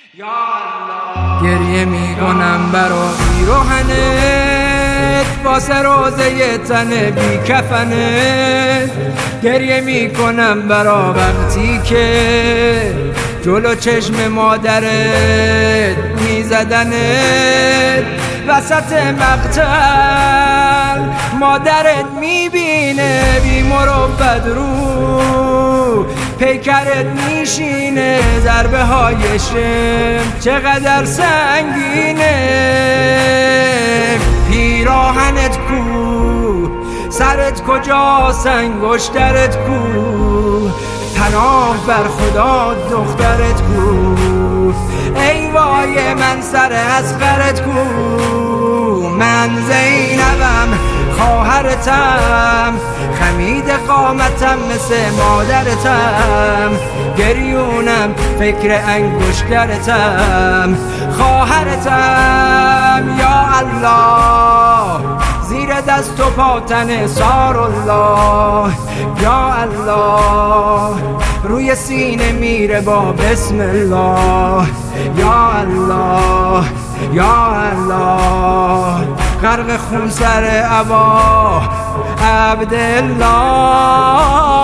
گریه میکنم برا پیراهنت واسه روزه تن بی کفنت، گریه میکنم برا وقتی که جلو چشم مادرت میزدنت وسط مقتل. مادرت میبینه بی مروت رو پیکرت میشینه، ضربه های شم چقدر سنگینه. پیراهنت کو، سرت کجاست، انگشترت کو، پناه بر خدا دخترت کو. ای وای من سر اصغرت کو، من زینبم خواهرتم، خمید قامتم مثل مادرتم، گریونم فکر انگشترتم، خواهرتم. یا الله زیر دست و پاتن سار الله، یا الله روی سینه میره با بسم الله، یا الله یا الله غرق خون سر ابا عبدالله.